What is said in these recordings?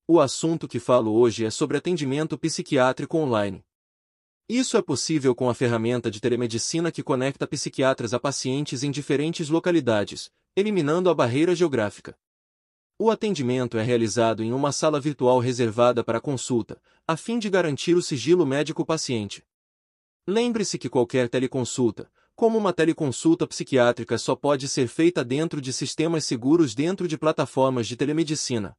O assunto que falo hoje é sobre atendimento psiquiátrico online. Isso é possível com a ferramenta de telemedicina que conecta psiquiatras a pacientes em diferentes localidades, eliminando a barreira geográfica. O atendimento é realizado em uma sala virtual reservada para consulta, a fim de garantir o sigilo médico-paciente. Lembre-se que qualquer teleconsulta, como uma teleconsulta psiquiátrica, só pode ser feita dentro de sistemas seguros dentro de plataformas de telemedicina.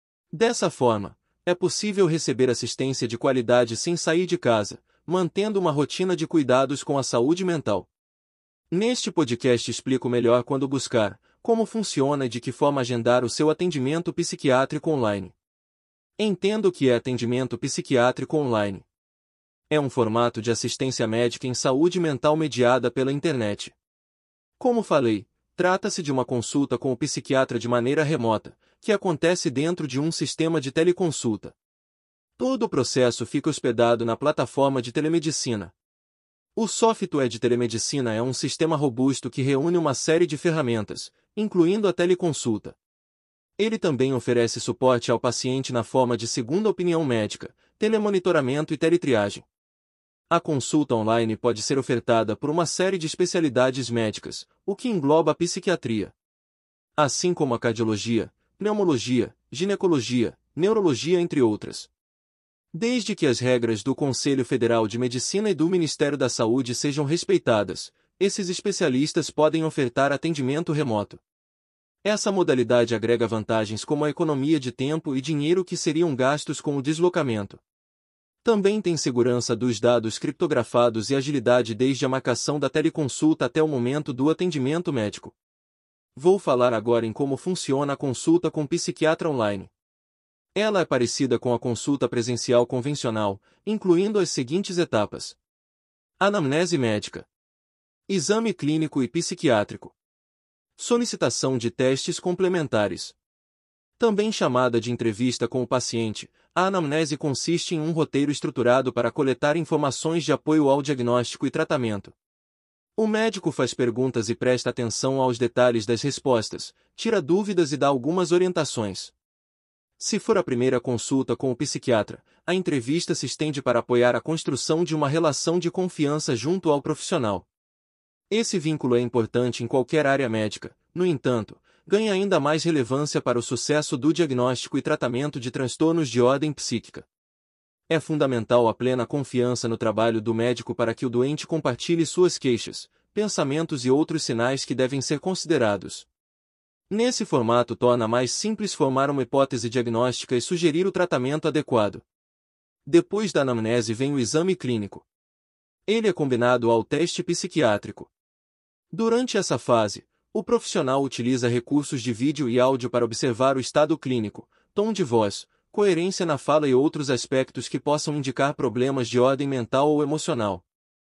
Dessa forma, é possível receber assistência de qualidade sem sair de casa, mantendo uma rotina de cuidados com a saúde mental. Neste podcast explico melhor quando buscar, como funciona e de que forma agendar o seu atendimento psiquiátrico online. Entenda o que é atendimento psiquiátrico online. É um formato de assistência médica em saúde mental mediada pela internet. Como falei, trata-se de uma consulta com o psiquiatra de maneira remota, que acontece dentro de um sistema de teleconsulta. Todo o processo fica hospedado na plataforma de telemedicina. O software de telemedicina é um sistema robusto que reúne uma série de ferramentas, incluindo a teleconsulta. Ele também oferece suporte ao paciente na forma de segunda opinião médica, telemonitoramento e teletriagem. A consulta online pode ser ofertada por uma série de especialidades médicas, o que engloba a psiquiatria, assim como a cardiologia, pneumologia, ginecologia, neurologia, entre outras. Desde que as regras do Conselho Federal de Medicina e do Ministério da Saúde sejam respeitadas, esses especialistas podem ofertar atendimento remoto. Essa modalidade agrega vantagens como a economia de tempo e dinheiro que seriam gastos com o deslocamento. Também tem segurança dos dados criptografados e agilidade desde a marcação da teleconsulta até o momento do atendimento médico. Vou falar agora em como funciona a consulta com psiquiatra online. Ela é parecida com a consulta presencial convencional, incluindo as seguintes etapas: anamnese médica, exame clínico e psiquiátrico, solicitação de testes complementares. Também chamada de entrevista com o paciente, a anamnese consiste em um roteiro estruturado para coletar informações de apoio ao diagnóstico e tratamento. O médico faz perguntas e presta atenção aos detalhes das respostas, tira dúvidas e dá algumas orientações. Se for a primeira consulta com o psiquiatra, a entrevista se estende para apoiar a construção de uma relação de confiança junto ao profissional. Esse vínculo é importante em qualquer área médica, no entanto, ganha ainda mais relevância para o sucesso do diagnóstico e tratamento de transtornos de ordem psíquica. É fundamental a plena confiança no trabalho do médico para que o doente compartilhe suas queixas, pensamentos e outros sinais que devem ser considerados. Nesse formato torna mais simples formar uma hipótese diagnóstica e sugerir o tratamento adequado. Depois da anamnese vem o exame clínico. Ele é combinado ao teste psiquiátrico. Durante essa fase, o profissional utiliza recursos de vídeo e áudio para observar o estado clínico, tom de voz, coerência na fala e outros aspectos que possam indicar problemas de ordem mental ou emocional.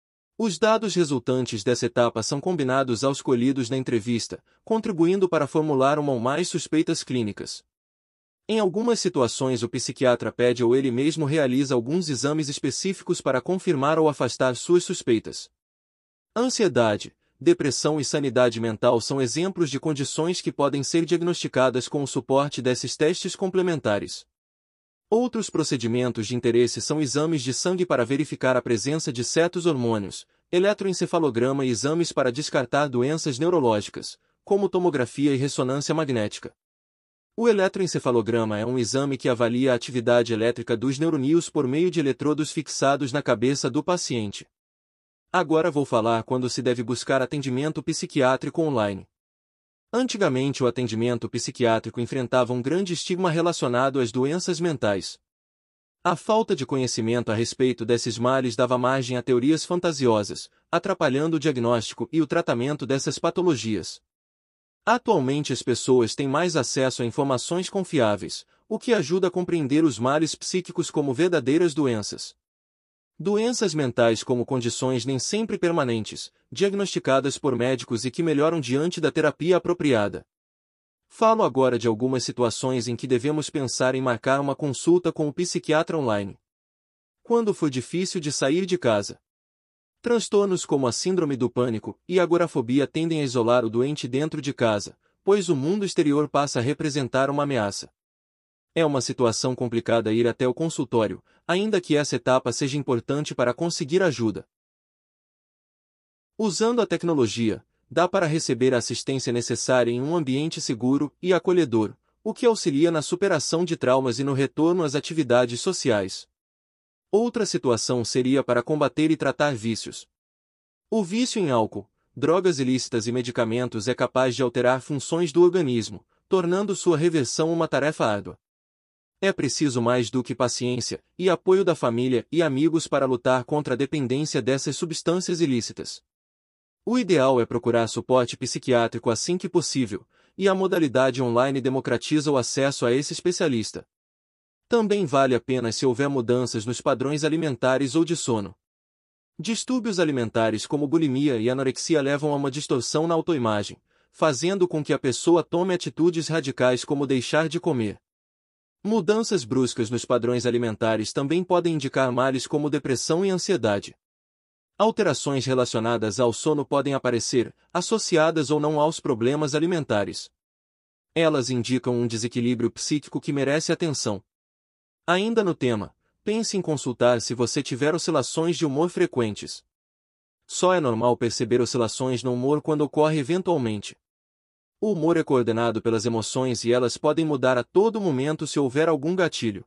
Os dados resultantes dessa etapa são combinados aos colhidos na entrevista, contribuindo para formular uma ou mais suspeitas clínicas. Em algumas situações o psiquiatra pede ou ele mesmo realiza alguns exames específicos para confirmar ou afastar suas suspeitas. Ansiedade, depressão e sanidade mental são exemplos de condições que podem ser diagnosticadas com o suporte desses testes complementares. Outros procedimentos de interesse são exames de sangue para verificar a presença de certos hormônios, eletroencefalograma e exames para descartar doenças neurológicas, como tomografia e ressonância magnética. O eletroencefalograma é um exame que avalia a atividade elétrica dos neurônios por meio de eletrodos fixados na cabeça do paciente. Agora vou falar quando se deve buscar atendimento psiquiátrico online. Antigamente o atendimento psiquiátrico enfrentava um grande estigma relacionado às doenças mentais. A falta de conhecimento a respeito desses males dava margem a teorias fantasiosas, atrapalhando o diagnóstico e o tratamento dessas patologias. Atualmente as pessoas têm mais acesso a informações confiáveis, o que ajuda a compreender os males psíquicos como verdadeiras doenças. Doenças mentais como condições nem sempre permanentes, diagnosticadas por médicos e que melhoram diante da terapia apropriada. Falo agora de algumas situações em que devemos pensar em marcar uma consulta com o psiquiatra online. Quando for difícil de sair de casa. Transtornos como a síndrome do pânico e a agorafobia tendem a isolar o doente dentro de casa, pois o mundo exterior passa a representar uma ameaça. É uma situação complicada ir até o consultório, ainda que essa etapa seja importante para conseguir ajuda. Usando a tecnologia, dá para receber a assistência necessária em um ambiente seguro e acolhedor, o que auxilia na superação de traumas e no retorno às atividades sociais. Outra situação seria para combater e tratar vícios. O vício em álcool, drogas ilícitas e medicamentos é capaz de alterar funções do organismo, tornando sua reversão uma tarefa árdua. É preciso mais do que paciência e apoio da família e amigos para lutar contra a dependência dessas substâncias ilícitas. O ideal é procurar suporte psiquiátrico assim que possível, e a modalidade online democratiza o acesso a esse especialista. Também vale a pena se houver mudanças nos padrões alimentares ou de sono. Distúrbios alimentares como bulimia e anorexia levam a uma distorção na autoimagem, fazendo com que a pessoa tome atitudes radicais como deixar de comer. Mudanças bruscas nos padrões alimentares também podem indicar males como depressão e ansiedade. Alterações relacionadas ao sono podem aparecer, associadas ou não aos problemas alimentares. Elas indicam um desequilíbrio psíquico que merece atenção. Ainda no tema, pense em consultar se você tiver oscilações de humor frequentes. Só é normal perceber oscilações no humor quando ocorre eventualmente. O humor é coordenado pelas emoções e elas podem mudar a todo momento se houver algum gatilho.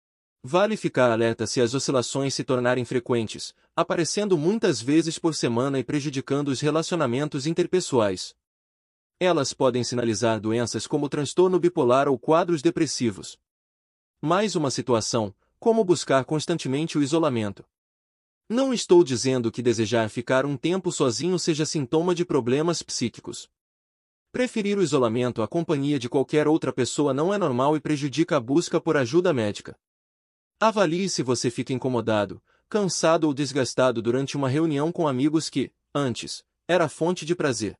Vale ficar alerta se as oscilações se tornarem frequentes, aparecendo muitas vezes por semana e prejudicando os relacionamentos interpessoais. Elas podem sinalizar doenças como transtorno bipolar ou quadros depressivos. Mais uma situação, como buscar constantemente o isolamento. Não estou dizendo que desejar ficar um tempo sozinho seja sintoma de problemas psíquicos. Preferir o isolamento à companhia de qualquer outra pessoa não é normal e prejudica a busca por ajuda médica. Avalie se você fica incomodado, cansado ou desgastado durante uma reunião com amigos que, antes, era fonte de prazer.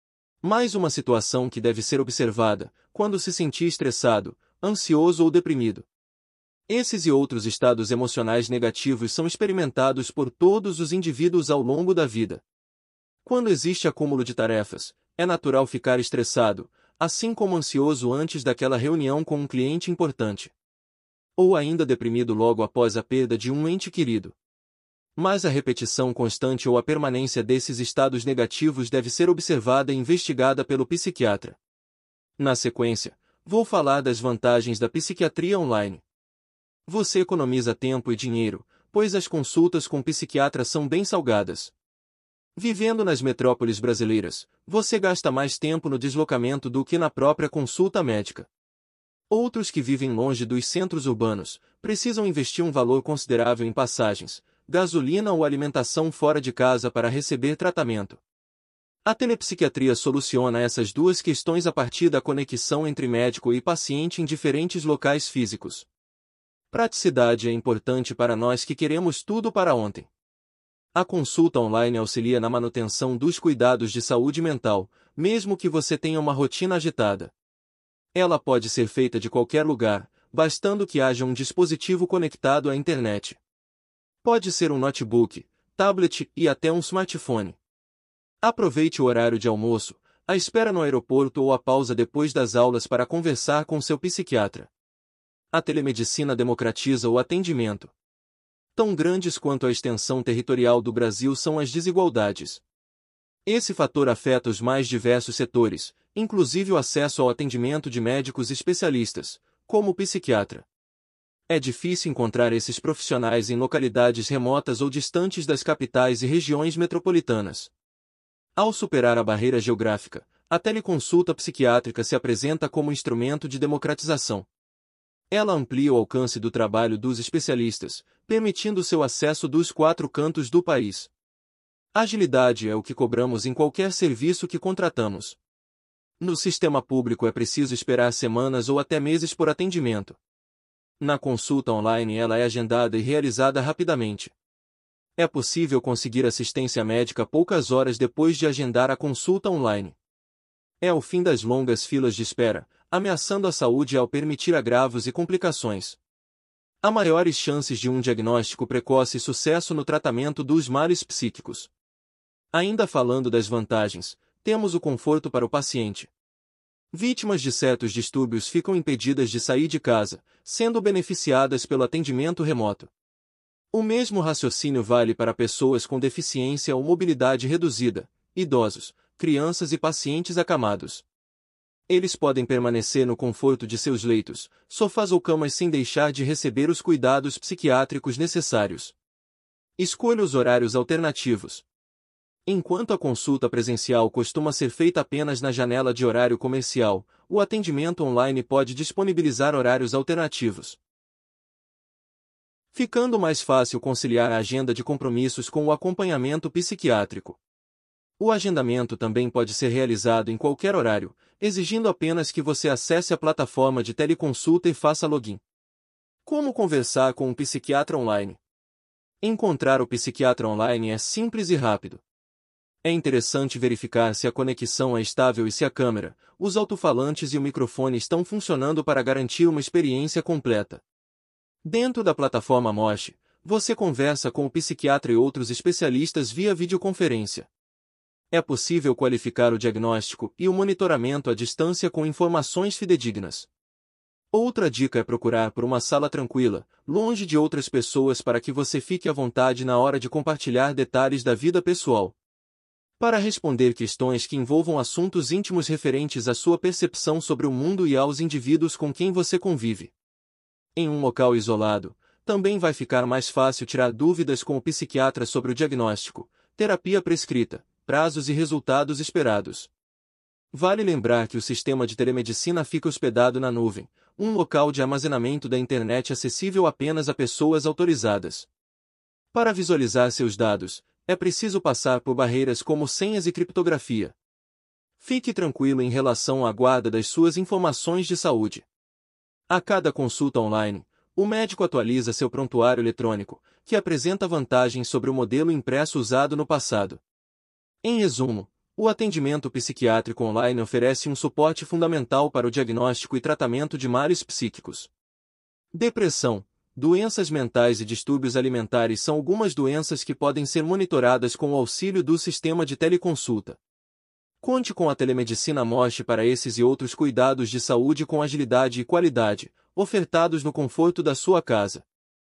Mais uma situação que deve ser observada, quando se sentir estressado, ansioso ou deprimido. Esses e outros estados emocionais negativos são experimentados por todos os indivíduos ao longo da vida. Quando existe acúmulo de tarefas, é natural ficar estressado, assim como ansioso antes daquela reunião com um cliente importante. Ou ainda deprimido logo após a perda de um ente querido. Mas a repetição constante ou a permanência desses estados negativos deve ser observada e investigada pelo psiquiatra. Na sequência, vou falar das vantagens da psiquiatria online. Você economiza tempo e dinheiro, pois as consultas com psiquiatras são bem salgadas. Vivendo nas metrópoles brasileiras, você gasta mais tempo no deslocamento do que na própria consulta médica. Outros que vivem longe dos centros urbanos, precisam investir um valor considerável em passagens, gasolina ou alimentação fora de casa para receber tratamento. A telepsiquiatria soluciona essas duas questões a partir da conexão entre médico e paciente em diferentes locais físicos. Praticidade é importante para nós que queremos tudo para ontem. A consulta online auxilia na manutenção dos cuidados de saúde mental, mesmo que você tenha uma rotina agitada. Ela pode ser feita de qualquer lugar, bastando que haja um dispositivo conectado à internet. Pode ser um notebook, tablet e até um smartphone. Aproveite o horário de almoço, a espera no aeroporto ou a pausa depois das aulas para conversar com seu psiquiatra. A telemedicina democratiza o atendimento. Tão grandes quanto a extensão territorial do Brasil são as desigualdades. Esse fator afeta os mais diversos setores, inclusive o acesso ao atendimento de médicos especialistas, como o psiquiatra. É difícil encontrar esses profissionais em localidades remotas ou distantes das capitais e regiões metropolitanas. Ao superar a barreira geográfica, a teleconsulta psiquiátrica se apresenta como instrumento de democratização. Ela amplia o alcance do trabalho dos especialistas, permitindo seu acesso dos quatro cantos do país. Agilidade é o que cobramos em qualquer serviço que contratamos. No sistema público é preciso esperar semanas ou até meses por atendimento. Na consulta online ela é agendada e realizada rapidamente. É possível conseguir assistência médica poucas horas depois de agendar a consulta online. É o fim das longas filas de espera, ameaçando a saúde ao permitir agravos e complicações. Há maiores chances de um diagnóstico precoce e sucesso no tratamento dos males psíquicos. Ainda falando das vantagens, temos o conforto para o paciente. Vítimas de certos distúrbios ficam impedidas de sair de casa, sendo beneficiadas pelo atendimento remoto. O mesmo raciocínio vale para pessoas com deficiência ou mobilidade reduzida, idosos, crianças e pacientes acamados. Eles podem permanecer no conforto de seus leitos, sofás ou camas sem deixar de receber os cuidados psiquiátricos necessários. Escolha os horários alternativos. Enquanto a consulta presencial costuma ser feita apenas na janela de horário comercial, o atendimento online pode disponibilizar horários alternativos, ficando mais fácil conciliar a agenda de compromissos com o acompanhamento psiquiátrico. O agendamento também pode ser realizado em qualquer horário, exigindo apenas que você acesse a plataforma de teleconsulta e faça login. Como conversar com um psiquiatra online? Encontrar o psiquiatra online é simples e rápido. É interessante verificar se a conexão é estável e se a câmera, os alto-falantes e o microfone estão funcionando para garantir uma experiência completa. Dentro da plataforma Mosh, você conversa com o psiquiatra e outros especialistas via videoconferência. É possível qualificar o diagnóstico e o monitoramento à distância com informações fidedignas. Outra dica é procurar por uma sala tranquila, longe de outras pessoas para que você fique à vontade na hora de compartilhar detalhes da vida pessoal. Para responder questões que envolvam assuntos íntimos referentes à sua percepção sobre o mundo e aos indivíduos com quem você convive. Em um local isolado, também vai ficar mais fácil tirar dúvidas com o psiquiatra sobre o diagnóstico, terapia prescrita, prazos e resultados esperados. Vale lembrar que o sistema de telemedicina fica hospedado na nuvem, um local de armazenamento da internet acessível apenas a pessoas autorizadas. Para visualizar seus dados, é preciso passar por barreiras como senhas e criptografia. Fique tranquilo em relação à guarda das suas informações de saúde. A cada consulta online, o médico atualiza seu prontuário eletrônico, que apresenta vantagens sobre o modelo impresso usado no passado. Em resumo, o atendimento psiquiátrico online oferece um suporte fundamental para o diagnóstico e tratamento de males psíquicos. Depressão, doenças mentais e distúrbios alimentares são algumas doenças que podem ser monitoradas com o auxílio do sistema de teleconsulta. Conte com a telemedicina Mosh para esses e outros cuidados de saúde com agilidade e qualidade, ofertados no conforto da sua casa.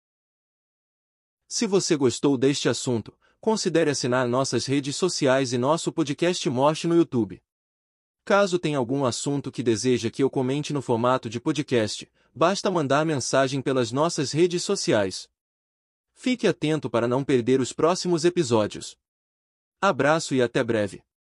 Se você gostou deste assunto, considere assinar nossas redes sociais e nosso podcast Mosh no YouTube. Caso tenha algum assunto que deseja que eu comente no formato de podcast, basta mandar mensagem pelas nossas redes sociais. Fique atento para não perder os próximos episódios. Abraço e até breve.